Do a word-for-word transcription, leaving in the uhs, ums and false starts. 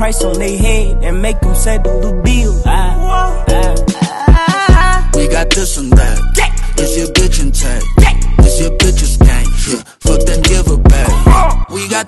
price on they head and make them settle the bill. Ah, ah, ah. We got this and that. Is your bitch intact?